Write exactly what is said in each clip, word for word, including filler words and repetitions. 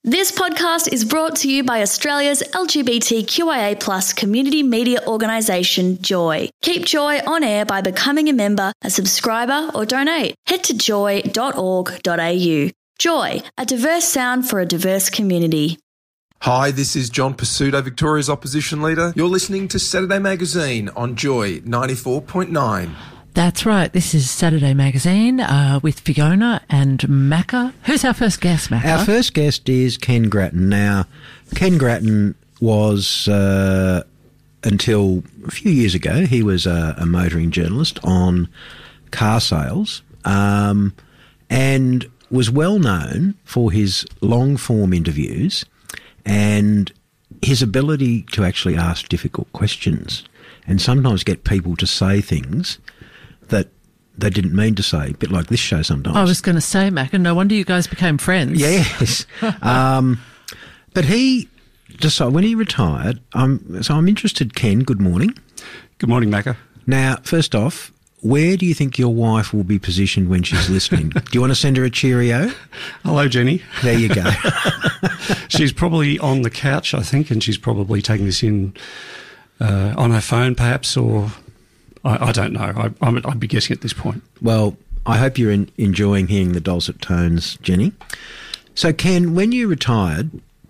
This podcast is brought to you by Australia's L G B T Q I A plus community media organisation, Joy. Keep Joy on air by becoming a member, a subscriber or donate. Head to joy dot org dot a u. Joy, a diverse sound for a diverse community. Hi, this is John Pursuto, Victoria's Opposition Leader. You're listening to Saturday Magazine on Joy ninety-four point nine. That's right. This is Saturday Magazine uh, with Fiona and Macca. Who's our first guest, Macca? Our first guest is Ken Grattan. Now, Ken Grattan was, uh, until a few years ago, he was a, a motoring journalist on car sales um, and was well known for his long-form interviews and his ability to actually ask difficult questions and sometimes get people to say things that they didn't mean to say, a bit like this show sometimes. I was going to say, Mac, and no wonder you guys became friends. Yes. um, but he decided, when he retired, um, so I'm interested, Ken, good morning. Good morning, Macca. Now, first off, where do you think your wife will be positioned when she's listening? Do you want to send her a cheerio? Hello, Jenny. There you go. She's probably on the couch, I think, and she's probably taking this in uh, on her phone, perhaps, or I, I don't know. I, I'm, I'd be guessing at this point. Well, I hope you're in, enjoying hearing the dulcet tones, Jenny. So, Ken, when you retired,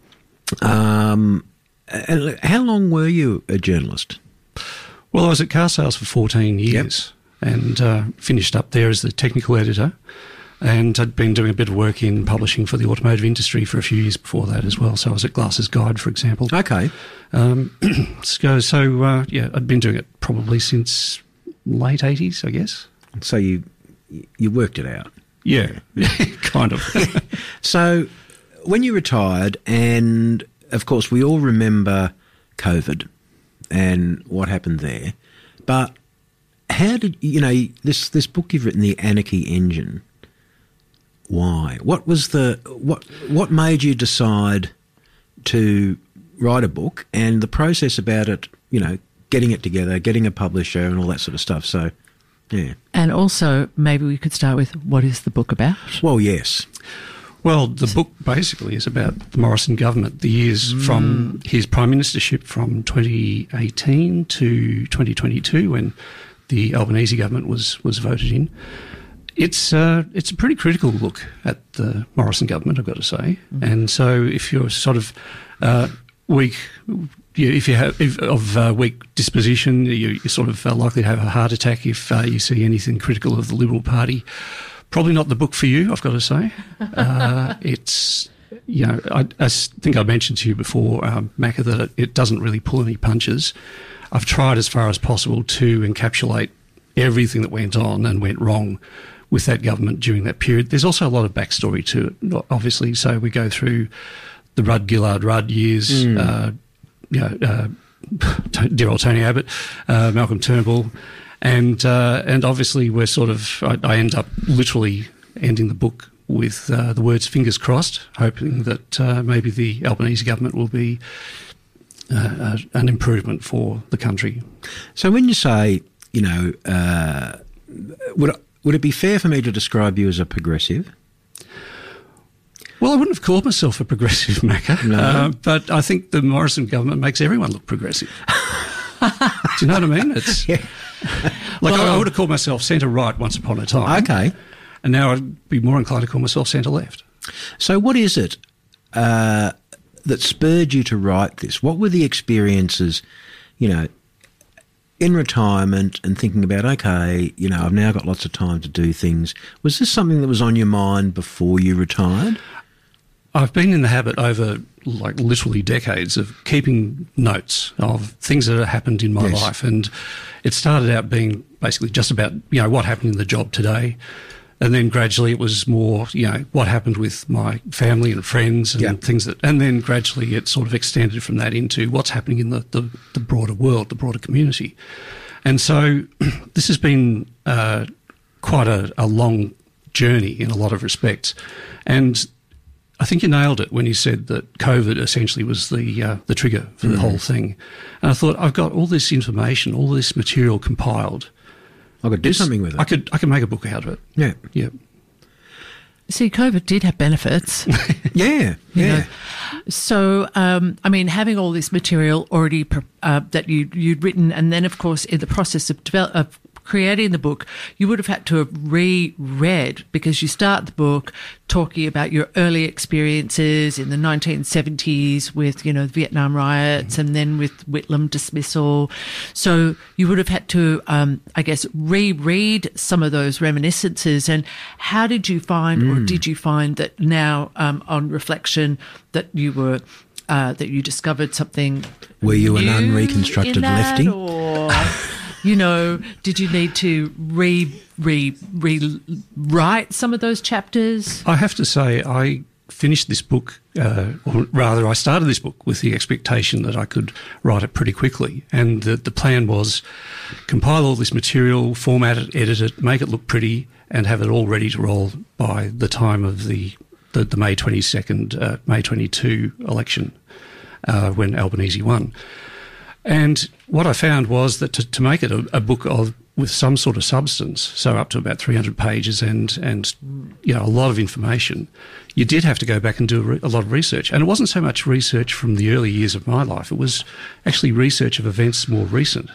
um, how long were you a journalist? Well, I was at Car Sales for fourteen years yep. and uh, finished up there as the technical editor, and I'd been doing a bit of work in publishing for the automotive industry for a few years before that as well. So I was at Glasses Guide, for example. Okay. Um, so, so uh, yeah, I'd been doing it probably since late eighties, I guess. So you you worked it out. Yeah, kind of. So when you retired, and of course we all remember COVID and what happened there, but how did, you know, this, this book you've written, The Anarchy Engine, why? What was the, what, what made you decide to write a book and the process about it, you know, getting it together, getting a publisher and all that sort of stuff? So, yeah. And also, maybe we could start with, what is the book about? Well, yes. Well, the book basically is about the Morrison government, the years mm. from his prime ministership from twenty eighteen to twenty twenty-two, when the Albanese government was, was voted in. It's uh, it's a pretty critical look at the Morrison government, I've got to say. Mm. And so if you're sort of uh, weak, you, if you have if, of uh, weak disposition, you, you're sort of uh, likely to have a heart attack if uh, you see anything critical of the Liberal Party. Probably not the book for you, I've got to say. Uh, it's, you know, I, I think I mentioned to you before, um, Macca, that it, it doesn't really pull any punches. I've tried as far as possible to encapsulate everything that went on and went wrong with that government during that period. There's also a lot of backstory to it, obviously. So we go through the Rudd Gillard Rudd years, mm. uh, you know, uh, dear old Tony Abbott, uh, Malcolm Turnbull. And uh, and obviously we're sort of, I, I end up literally ending the book with uh, the words "fingers crossed," hoping that uh, maybe the Albanese government will be uh, an improvement for the country. So when you say, you know, uh, would it, would it be fair for me to describe you as a progressive? Well, I wouldn't have called myself a progressive, Macca, no. uh, but I think the Morrison government makes everyone look progressive. Do you know what I mean? It's yeah. like well, I, I would have called myself centre-right once upon a time. Okay. And now I'd be more inclined to call myself centre-left. So what is it uh, that spurred you to write this? What were the experiences, you know, in retirement and thinking about, okay, you know, I've now got lots of time to do things. Was this something that was on your mind before you retired? I've been in the habit over like literally decades of keeping notes of things that have happened in my yes. life. And it started out being basically just about, you know, what happened in the job today. And then gradually it was more, you know, what happened with my family and friends and yep. things that, and then gradually it sort of extended from that into what's happening in the, the, the broader world, the broader community. And so this has been uh, quite a, a long journey in a lot of respects. And I think you nailed it when you said that COVID essentially was the uh, the trigger for the mm. whole thing. And I thought, I've got all this information, all this material compiled. I could do it's, something with it. I could I could make a book out of it. Yeah. Yeah. See, COVID did have benefits. yeah, yeah. You know, So, um, I mean, having all this material already pre- uh, that you, you'd written, and then, of course, in the process of, develop, of creating the book, you would have had to have reread, because you start the book talking about your early experiences in the nineteen seventies with, you know, the Vietnam riots and then with Whitlam dismissal. So you would have had to, um, I guess, reread some of those reminiscences. And how did you find, mm. or did you find that now, um, on reflection, that you were uh, that you discovered something? Were you an new unreconstructed in that, lefty? Or you know, did you need to re re rewrite some of those chapters? I have to say, I finished this book, uh, or rather, I started this book with the expectation that I could write it pretty quickly, and the, the plan was compile all this material, format it, edit it, make it look pretty, and have it all ready to roll by the time of the the, the May twenty-second, uh, May twenty-two election, uh, when Albanese won. And what I found was that to, to make it a, a book of with some sort of substance, so up to about three hundred pages and, and you know, a lot of information, you did have to go back and do a, re- a lot of research. And it wasn't so much research from the early years of my life, it was actually research of events more recent.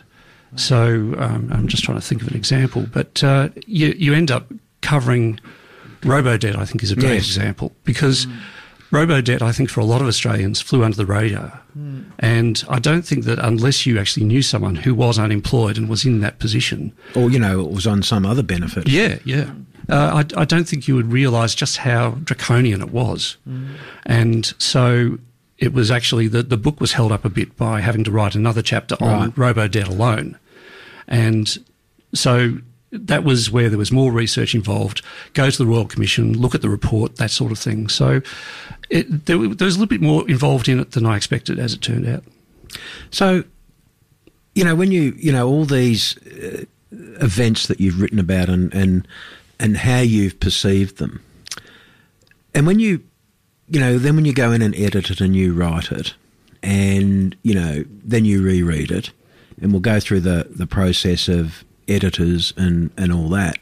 So um, I'm just trying to think of an example, but uh, you, you end up covering Robodebt, I think, is a great yes. example, because mm. Robodebt, I think, for a lot of Australians, flew under the radar. Mm. And I don't think that unless you actually knew someone who was unemployed and was in that position... Or, you know, it was on some other benefit. Yeah, yeah. Uh, I, I don't think you would realise just how draconian it was. Mm. And so it was actually... The, the book was held up a bit by having to write another chapter on right. Robodebt alone. And so... that was where there was more research involved. Go to the Royal Commission, look at the report, that sort of thing. So it, there, there was a little bit more involved in it than I expected, as it turned out. So, you know, when you, you know, all these uh, events that you've written about and, and, and how you've perceived them, and when you, you know, then when you go in and edit it and you write it and, you know, then you reread it, and we'll go through the, the process of editors and, and all that.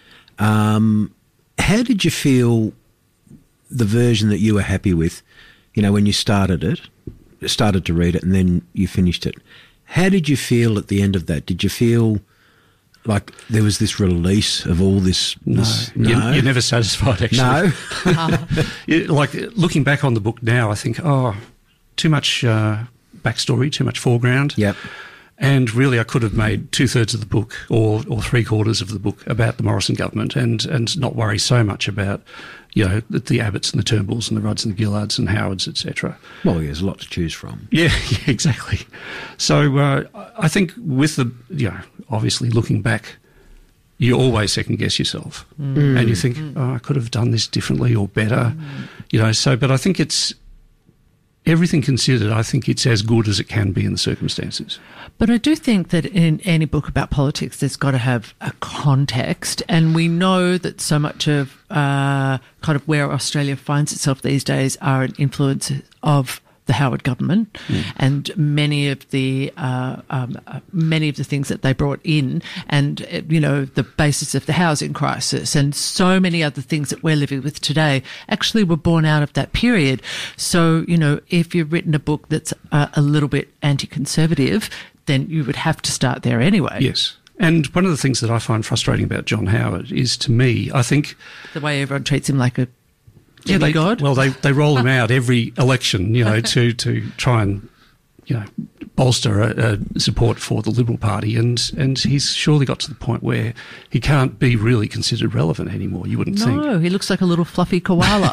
Um, how did you feel the version that you were happy with, you know, when you started it, started to read it and then you finished it? How did you feel at the end of that? Did you feel like there was this release of all this? No, this, no? You're, you're never satisfied, actually. No? you, like, looking back on the book now, I think, oh, too much uh, backstory, too much foreground. Yep. And really, I could have made two-thirds of the book or, or three-quarters of the book about the Morrison government and, and not worry so much about, you know, the, the Abbotts and the Turnbulls and the Rudds and the Gillards and Howards, et cetera. Well, there's a lot to choose from. Yeah, yeah, exactly. So uh, I think with the, you know, obviously looking back, you always second-guess yourself. Mm. And you think, mm. oh, I could have done this differently or better, mm. you know. So, but I think it's, everything considered, I think it's as good as it can be in the circumstances. But I do think that in any book about politics, there's got to have a context. And we know that so much of uh, kind of where Australia finds itself these days are an influence of the Howard government, mm. and many of the uh, um, uh, many of the things that they brought in, and uh, you know, the basis of the housing crisis, and so many other things that we're living with today, actually were born out of that period. So, you know, if you've written a book that's uh, a little bit anti-conservative, then you would have to start there anyway. Yes. And one of the things that I find frustrating about John Howard is, to me, I think the way everyone treats him like a Yeah, they, God. well, they, they roll him out every election, you know, to, to try and, you know, bolster a, a support for the Liberal Party, and, and he's surely got to the point where he can't be really considered relevant anymore, you wouldn't no, think. No, he looks like a little fluffy koala.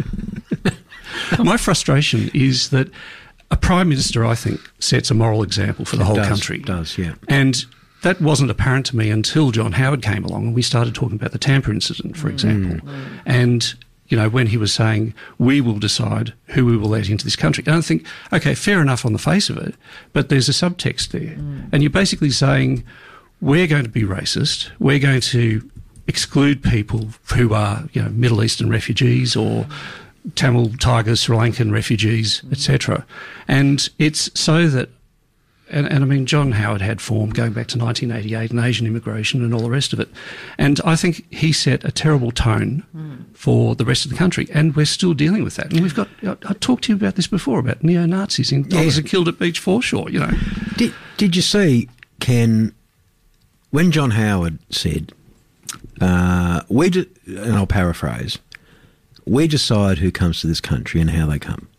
My frustration is that a Prime Minister, I think, sets a moral example for the it whole does, country. It does, yeah. And that wasn't apparent to me until John Howard came along and we started talking about the Tampa incident, for example. Mm. And you know, when he was saying, we will decide who we will let into this country. And I think, okay, fair enough on the face of it, but there's a subtext there. Mm. And you're basically saying, we're going to be racist, we're going to exclude people who are, you know, Middle Eastern refugees or Tamil, Tiger, Sri Lankan refugees, mm. et cetera. And it's so that And, and I mean, John Howard had form going back to nineteen eighty-eight and Asian immigration and all the rest of it. And I think he set a terrible tone mm. for the rest of the country. And we're still dealing with that. And we've got, I, I talked to you about this before, about neo-Nazis in dollars yeah. are killed at Beach Foreshore, you know. Did, did you see, Ken, when John Howard said, uh, we de- and I'll paraphrase, we decide who comes to this country and how they come.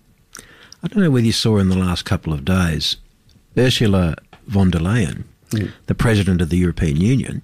I don't know whether you saw in the last couple of days, Ursula von der Leyen, mm. the President of the European Union,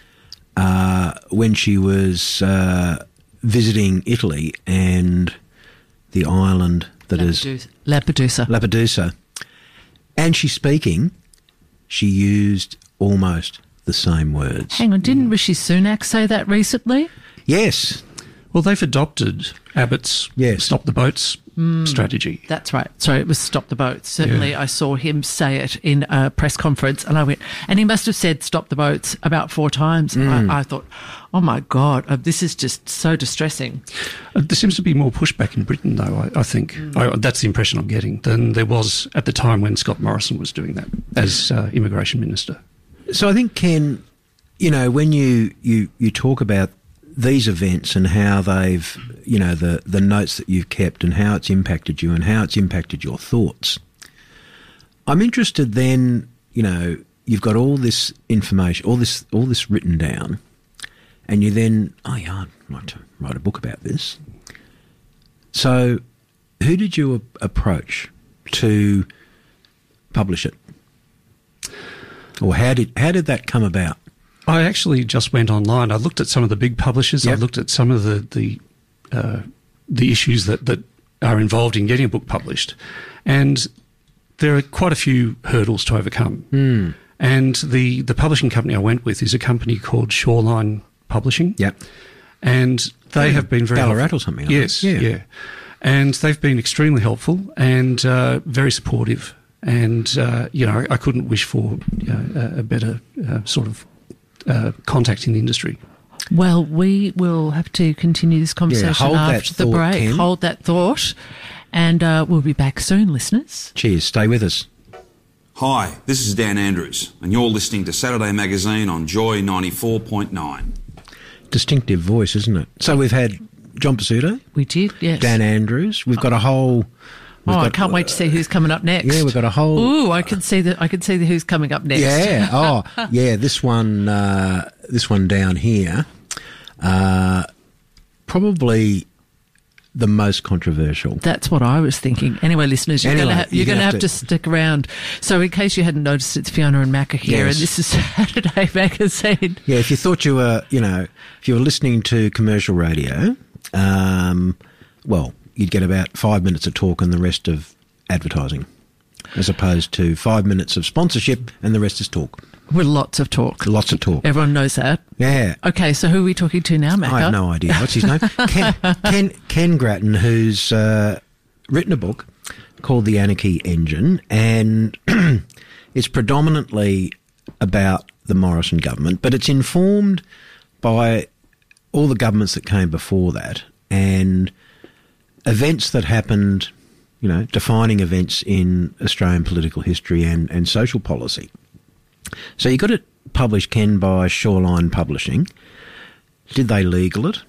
uh, when she was uh, visiting Italy and the island that Lampedusa. is... Lampedusa. Lampedusa. And she's speaking, she used almost the same words. Hang on, didn't Rishi Sunak say that recently? Yes. Well, they've adopted Abbott's yes. Stop the Boats mm, strategy. That's right. Sorry, it was Stop the Boats. Certainly yeah. I saw him say it in a press conference and I went, and he must have said Stop the Boats about four times. Mm. I, I thought, oh my God, uh, this is just so distressing. Uh, there seems to be more pushback in Britain, though, I, I think. Mm. I, that's the impression I'm getting, than there was at the time when Scott Morrison was doing that as uh, Immigration Minister. So I think, Ken, you know, when you, you, you talk about these events and how they've, you know, the, the notes that you've kept and how it's impacted you and how it's impacted your thoughts, I'm interested then, you know, you've got all this information, all this all this written down, and you then, oh yeah, I'd like to write a book about this. So who did you a- approach to publish it? Or how did how did that come about? I actually just went online. I looked at some of the big publishers. Yep. I looked at some of the the, uh, the issues that, that are involved in getting a book published. And there are quite a few hurdles to overcome. Mm. And the, the publishing company I went with is a company called Shoreline Publishing. Yep. And they yeah, have been very Ballarat helpful. or something. Yes, yeah. yeah. And they've been extremely helpful and uh, very supportive. And, uh, you know, I couldn't wish for you know, a better uh, sort of Uh, contact in the industry. Well, we will have to continue this conversation yeah, after the thought, break. Ken. Hold that thought. And uh, we'll be back soon, listeners. Cheers. Stay with us. Hi, this is Dan Andrews, and you're listening to Saturday Magazine on Joy ninety-four point nine. Distinctive voice, isn't it? So we've had John Pizzuto. We did, yes. Dan Andrews. We've got a whole... We've oh, got, I can't wait to see who's coming up next. Yeah, we've got a whole... Ooh, I can see the I can see the who's coming up next. Yeah. Oh, yeah. This one, uh, this one down here, uh, probably the most controversial. That's what I was thinking. Anyway, listeners, you're anyway, going to you're going to have to stick around. So, in case you hadn't noticed, it's Fiona and Macca here, yes. and this is Saturday Magazine. Yeah. If you thought you were, you know, if you were listening to commercial radio, um, well. You'd get about five minutes of talk and the rest of advertising, as opposed to five minutes of sponsorship and the rest is talk. With lots of talk. Lots of talk. Everyone knows that. Yeah. Okay, so who are we talking to now, Macca? I have no idea. What's his name? Ken, Ken, Ken Grattan, who's uh, written a book called The Anarchy Engine, and it's predominantly about the Morrison government, but it's informed by all the governments that came before that and events that happened, you know, defining events in Australian political history and, and social policy. So you got it published, Ken, by Shoreline Publishing. Did they legal it?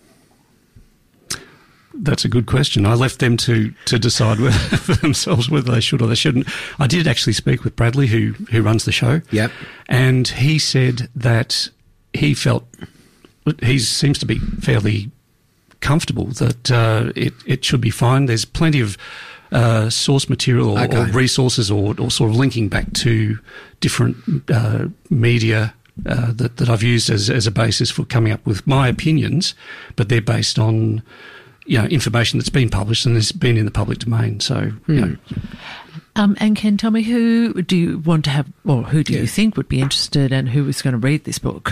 That's a good question. I left them to, to decide whether, for themselves whether they should or they shouldn't. I did actually speak with Bradley, who, who runs the show. Yep. And he said that he felt, he seems to be fairly comfortable that uh, it, it should be fine. There's plenty of uh, source material or, okay. or resources or, or sort of linking back to different uh, media uh, that, that I've used as, as a basis for coming up with my opinions, but they're based on, you know, information that's been published and has been in the public domain. So, hmm. you know. Um, and Ken, tell me, who do you want to have, or who do yeah. you think would be interested and who is going to read this book?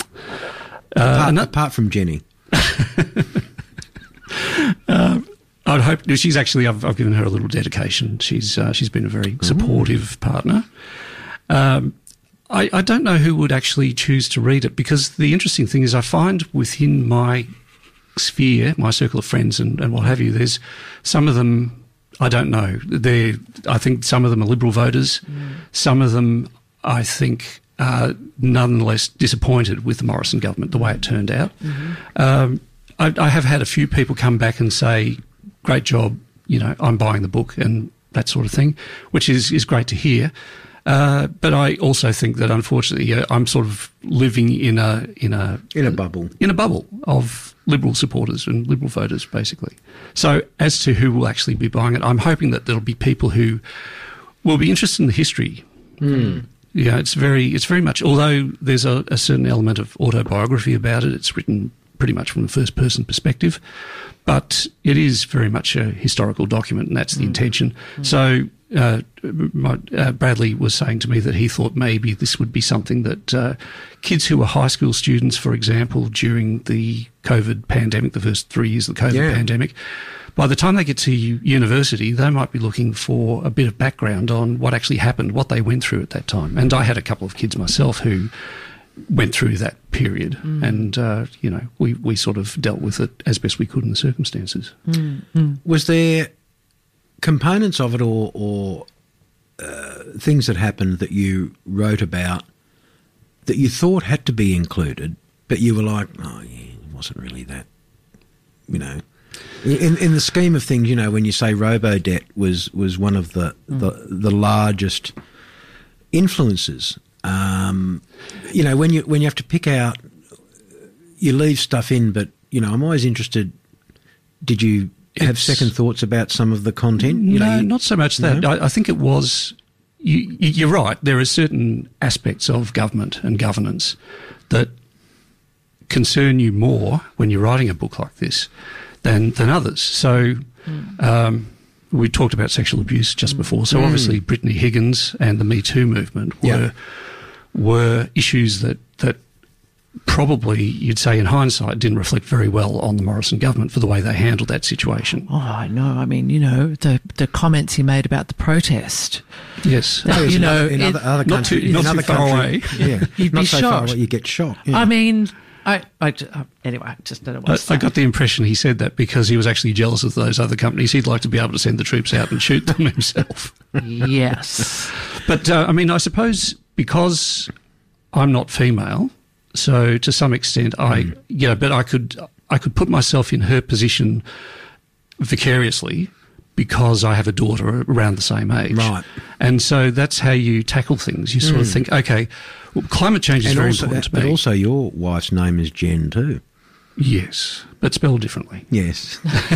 Uh, apart, that, apart from Jenny. uh, I'd hope she's actually. I've, I've given her a little dedication. She's uh, she's been a very supportive Ooh. partner. Um, I, I don't know who would actually choose to read it, because the interesting thing is I find within my sphere, my circle of friends and, and what have you, there's some of them I don't know. They're, I think some of them are Liberal voters. Mm. Some of them, I think, are nonetheless disappointed with the Morrison government, the way it turned out. Mm-hmm. Um, I, I have had a few people come back and say, great job, you know, I'm buying the book and that sort of thing, which is, is great to hear. Uh, but I also think that, unfortunately, uh, I'm sort of living in a in a in a bubble in a bubble of Liberal supporters and Liberal voters, basically. So, as to who will actually be buying it, I'm hoping that there'll be people who will be interested in the history. Mm. Yeah, it's very it's very much. Although there's a, a certain element of autobiography about it, it's written pretty much from a first person perspective, but it is very much a historical document, and that's the mm. intention. Mm. So. Uh, my, uh, Bradley was saying to me that he thought maybe this would be something that uh, kids who were high school students, for example, during the COVID pandemic, the first three years of the COVID yeah. pandemic, by the time they get to university, they might be looking for a bit of background on what actually happened, what they went through at that time. And I had a couple of kids myself who went through that period, mm. and uh, you know, we, we sort of dealt with it as best we could in the circumstances. Mm. Mm. Was there components of it or, or uh, things that happened that you wrote about that you thought had to be included, but you were like, oh, yeah, it wasn't really that, you know? In in the scheme of things, you know, when you say Robodebt was, was one of the, mm. the, the largest influences, um, you know, when you when you have to pick out, you leave stuff in, but, you know, I'm always interested, did you have it's, second thoughts about some of the content? You no, know, you, not so much that. No? I, I think it was, you, you're right, there are certain aspects of government and governance that concern you more when you're writing a book like this than, than others. So mm. um, we talked about sexual abuse just before. So mm. obviously Brittany Higgins and the Me Too movement were, yeah. were issues that, that probably, you'd say in hindsight, didn't reflect very well on the Morrison government for the way they handled that situation. Oh, I know. I mean, you know, the the comments he made about the protest. Yes. That, you know, in it, other, other not countries, too, not in too other far countries, away. Yeah, you'd not be so shocked. far away, you get shot. Yeah. I mean, I, I uh, anyway, I just don't know what I, I got the impression he said that because he was actually jealous of those other companies. He'd like to be able to send the troops out and shoot them himself. Yes. But, uh, I mean, I suppose because I'm not female, so to some extent, I mm. you know, but I could I could put myself in her position vicariously because I have a daughter around the same age, right? And so that's how you tackle things. You sort mm. of think, okay, well, climate change is and very also, important to but me. But also, your wife's name is Jen too. Yes, but spelled differently. Yes,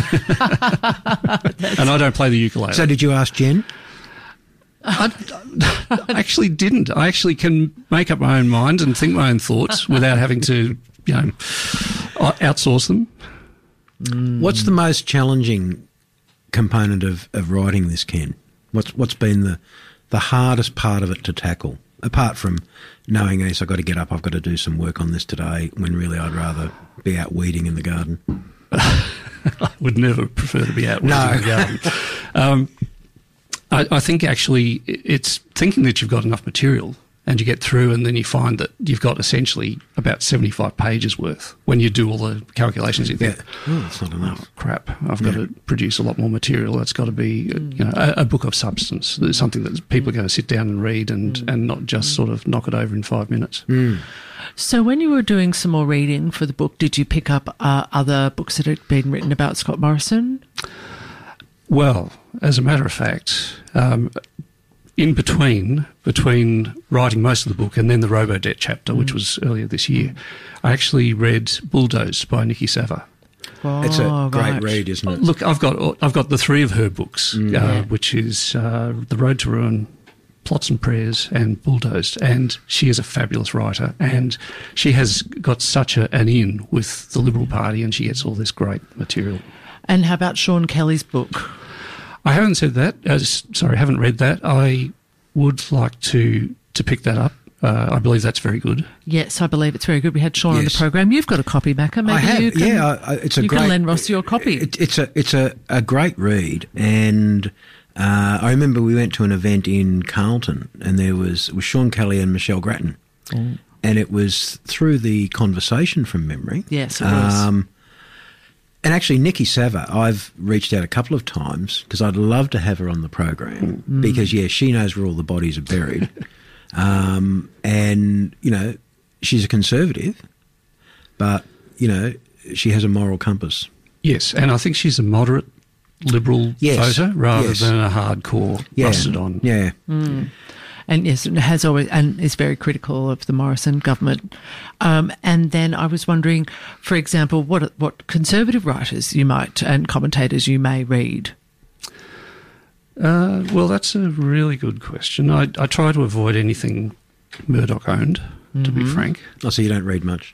and I don't play the ukulele. So, did you ask Jen? I, I actually didn't. I actually can make up my own mind and think my own thoughts without having to, you know, outsource them. Mm. What's the most challenging component of, of writing this, Ken? What's what's been the the hardest part of it to tackle, apart from knowing, yes, I've got to get up, I've got to do some work on this today, when really I'd rather be out weeding in the garden? I would never prefer to be out weeding no. in the garden. Um, I, I think actually it's thinking that you've got enough material and you get through and then you find that you've got essentially about seventy-five pages worth when you do all the calculations. You think, yeah. oh, that's not enough. Oh, crap, I've got yeah. to produce a lot more material. That's got to be mm. you know, a, a book of substance. There's something that people are going to sit down and read and, mm. and not just sort of knock it over in five minutes. Mm. So when you were doing some more reading for the book, did you pick up uh, other books that had been written about Scott Morrison? Well, as a matter of fact, um, in between between writing most of the book and then the Robodebt chapter, mm. which was earlier this year, I actually read Bulldozed by Nikki Sava. Oh, it's a great right. read, isn't it? Look, I've got I've got the three of her books, mm. uh, yeah. which is uh, The Road to Ruin, Plots and Prayers, and Bulldozed, and she is a fabulous writer, and she has got such a, an in with the Liberal Party, and she gets all this great material. And how about Sean Kelly's book? I haven't said that. Uh, sorry, I haven't read that. I would like to to pick that up. Uh, I believe that's very good. Yes, I believe it's very good. We had Sean yes. on the program. You've got a copy, Macca. Maybe I have. you can, yeah, I, it's a you great. can lend Ross your copy. It, it's a it's a, a great read, and uh, I remember we went to an event in Carlton, and there was was Sean Kelly and Michelle Grattan, mm. and it was through the conversation from memory. Yes, it was. Um, And actually, Nikki Sava, I've reached out a couple of times because I'd love to have her on the program mm. because, yeah, she knows where all the bodies are buried. um, and, you know, she's a conservative, but, you know, she has a moral compass. Yes, and I think she's a moderate Liberal yes. voter rather yes. than a hardcore yeah. rusted on. Yeah. Mm. And yes, and has always and is very critical of the Morrison government. Um, and then I was wondering, for example, what what conservative writers you might and commentators you may read. Uh, well, that's a really good question. I, I try to avoid anything Murdoch owned, mm-hmm. to be frank. Oh, so you don't read much.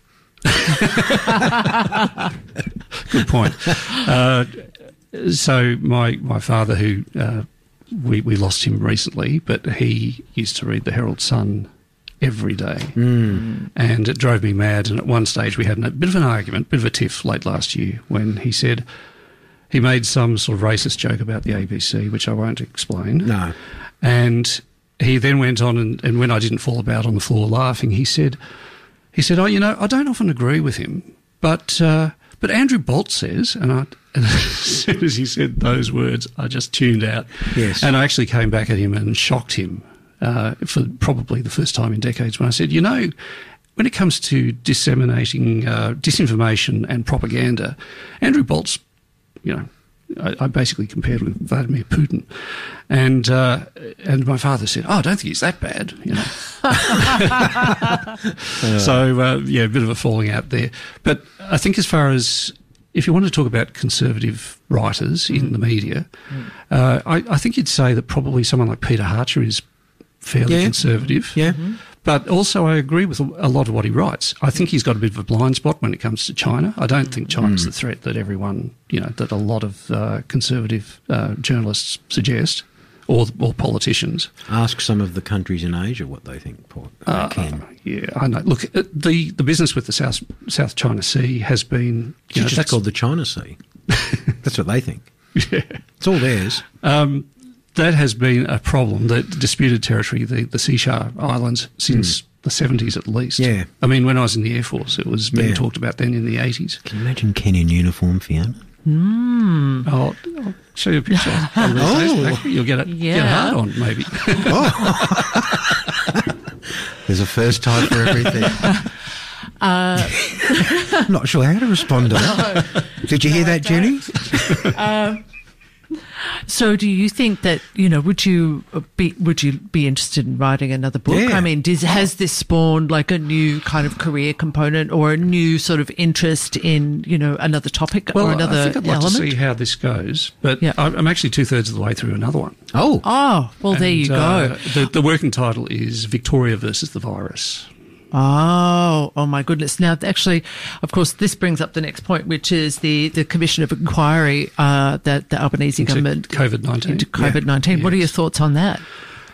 Good point. Uh, so my my father, who uh, we we lost him recently, but he used to read the Herald Sun every day, mm. and it drove me mad. And at one stage, we had a bit of an argument, bit of a tiff late last year, when he said he made some sort of racist joke about the A B C, which I won't explain. No, and he then went on, and, and when I didn't fall about on the floor laughing, he said, he said, "Oh, you know, I don't often agree with him, but uh, but Andrew Bolt says," and I. And as soon as he said those words, I just tuned out. Yes. And I actually came back at him and shocked him uh, for probably the first time in decades when I said, you know, when it comes to disseminating uh, disinformation and propaganda, Andrew Bolt's, you know, I, I basically compared with Vladimir Putin. And uh, and my father said, oh, I don't think he's that bad, you know. uh. So, uh, yeah, a bit of a falling out there. But I think as far as... if you want to talk about conservative writers in mm. the media, mm. uh, I, I think you'd say that probably someone like Peter Harcher is fairly yeah. conservative. Yeah. Mm-hmm. But also I agree with a lot of what he writes. I think he's got a bit of a blind spot when it comes to China. I don't think China's mm. the threat that everyone, you know, that a lot of uh, conservative uh, journalists suggest, or or politicians. Ask some of the countries in Asia what they think, Paul. Uh, can. Yeah, I know. Look, the, the business with the South South China Sea has been... You know, just that's called the China Sea. That's what they think. Yeah. It's all theirs. Um, that has been a problem, the disputed territory, the, the Seychelles Islands, since mm. the seventies at least. Yeah. I mean, when I was in the Air Force, it was being yeah. talked about then in the eighties. Can you imagine Ken in uniform, Fiona? Mm. I'll, I'll show you a picture. Oh. You'll get it, yeah. get it hard on, maybe. Oh. There's a first time for everything. Uh, I'm not sure how to respond to that. No. Did you no, hear that, Jenny? uh, so, do you think that, you know, would you be would you be interested in writing another book? Yeah. I mean, does, has this spawned like a new kind of career component or a new sort of interest in, you know, another topic well, or another I think I'd like element? to see how this goes, but yeah. I'm actually two thirds of the way through another one. Oh, oh, well, and, there you go. Uh, the, the working title is Victoria versus the Virus. Oh, oh my goodness. Now, actually, of course, this brings up the next point, which is the, the Commission of Inquiry uh, that the Albanese into government... COVID nineteen. Into COVID nineteen. Yeah. What yes. are your thoughts on that?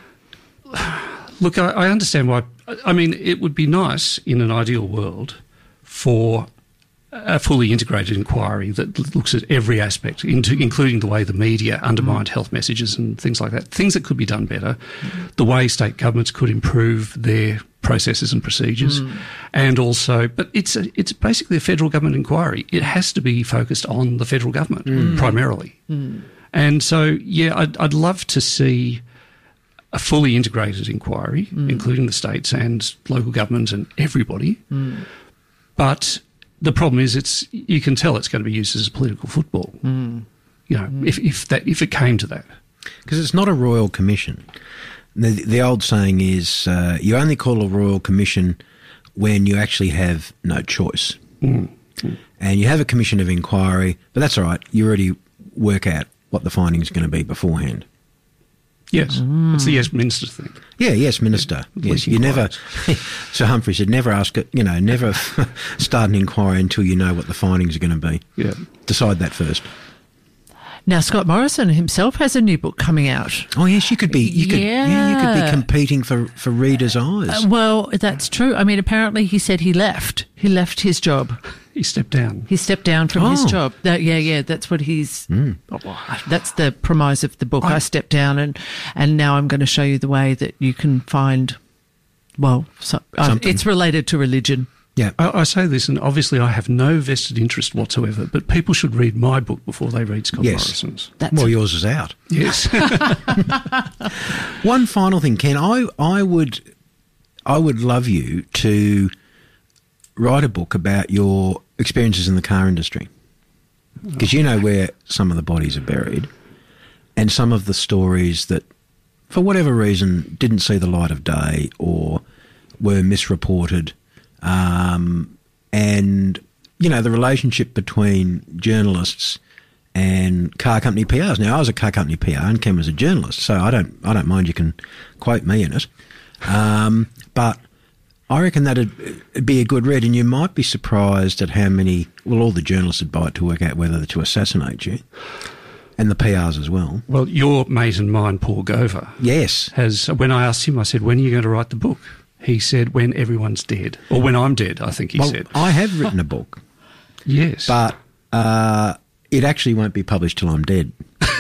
Look, I, I understand why... I mean, it would be nice in an ideal world for a fully integrated inquiry that looks at every aspect, into, including the way the media undermined mm. health messages and things like that, things that could be done better, mm. the way state governments could improve their processes and procedures, mm. and also, but it's a, it's basically a federal government inquiry. It has to be focused on the federal government mm. primarily. Mm. And so, yeah, I'd, I'd love to see a fully integrated inquiry, mm. including the states and local government and everybody, mm. but... the problem is, it's you can tell it's going to be used as a political football. Mm. You know, mm. if if that if it came to that, because it's not a royal commission. The, the old saying is, uh, you only call a royal commission when you actually have no choice. Mm. Mm. And you have a commission of inquiry, but that's all right. You already work out what the findings are going to be beforehand. Yes, mm. it's the yes minister thing. Yeah, yes minister. Yeah, yes, you never. Sir Humphrey said, never ask it. You know, never start an inquiry until you know what the findings are going to be. Yeah, decide that first. Now, Scott Morrison himself has a new book coming out. Oh yes, you could be. You could. Yeah, yeah you could be competing for for readers' eyes. Uh, well, that's true. I mean, apparently he said he left. He left his job. He stepped down. He stepped down from oh. his job. That, yeah, yeah, that's what he's... Mm. Oh, that's the premise of the book. I, I stepped down and, and now I'm going to show you the way that you can find, well, so, uh, it's related to religion. Yeah. I, I say this, and obviously I have no vested interest whatsoever, but people should read my book before they read Scott Yes. Morrison's. That's Well, yours is out. Yes. One final thing, Ken. I, I would I would love you to write a book about your experiences in the car industry, because you know where some of the bodies are buried, and some of the stories that, for whatever reason, didn't see the light of day or were misreported, um, and you know the relationship between journalists and car company P Rs. Now, I was a car company P R and Ken was a journalist, so I don't I don't mind, you can quote me in it. Um, but I reckon that'd it'd be a good read, and you might be surprised at how many, well, all the journalists would buy it to work out whether to assassinate you, and the P Rs as well. Well, your mate and mine, Paul Gover, Yes. has, when I asked him, I said, when are you going to write the book? He said, when everyone's dead. Or when I'm dead, I think he Well, said. I have written a book, Yes. but uh, it actually won't be published till I'm dead.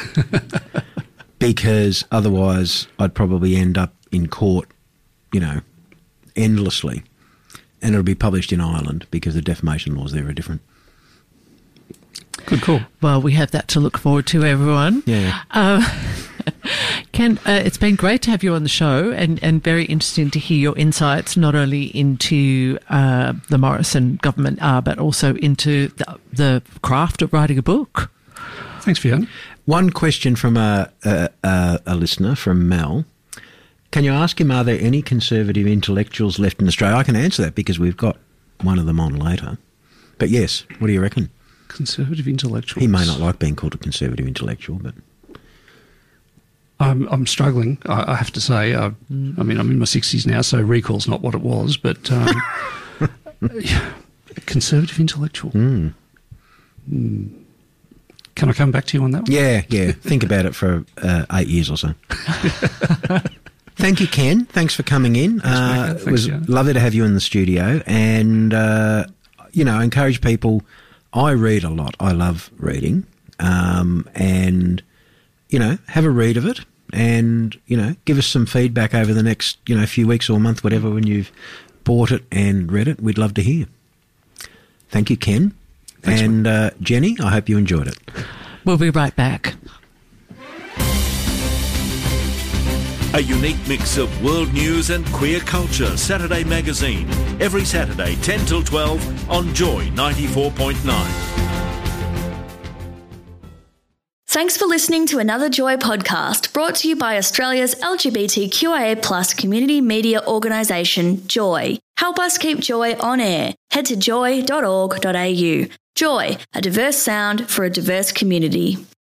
Because otherwise I'd probably end up in court, you know, endlessly. And it'll be published in Ireland because the defamation laws there are different. Good call. Well, we have that to look forward to, everyone. Yeah. Uh, Ken, uh, it's been great to have you on the show, and, and very interesting to hear your insights, not only into uh, the Morrison government, uh, but also into the, the craft of writing a book. Thanks, Fiona. One question from a, a, a, a listener, from Mel. Can you ask him, are there any conservative intellectuals left in Australia? I can answer that because we've got one of them on later. But yes, what do you reckon? Conservative intellectuals. He may not like being called a conservative intellectual, but... I'm, I'm struggling, I, I have to say. I, I mean, I'm in my sixties now, so recall's not what it was, but um, yeah, conservative intellectual. Mm. Mm. Can I come back to you on that one? Yeah, yeah. Think about it for uh, eight years or so. Thank you, Ken. Thanks for coming in. Thanks, uh, Thanks, it was yeah. lovely to have you in the studio. And, uh, you know, I encourage people. I read a lot. I love reading. Um, and, you know, have a read of it and, you know, give us some feedback over the next, you know, few weeks or a month, whatever, when you've bought it and read it. We'd love to hear. Thank you, Ken. Thanks, and uh, Jenny, I hope you enjoyed it. We'll be right back. A unique mix of world news and queer culture. Saturday Magazine. Every Saturday, ten till twelve on Joy ninety-four point nine. Thanks for listening to another Joy podcast brought to you by Australia's L G B T Q I A plus community media organisation, Joy. Help us keep Joy on air. Head to joy dot org dot a u. Joy, a diverse sound for a diverse community.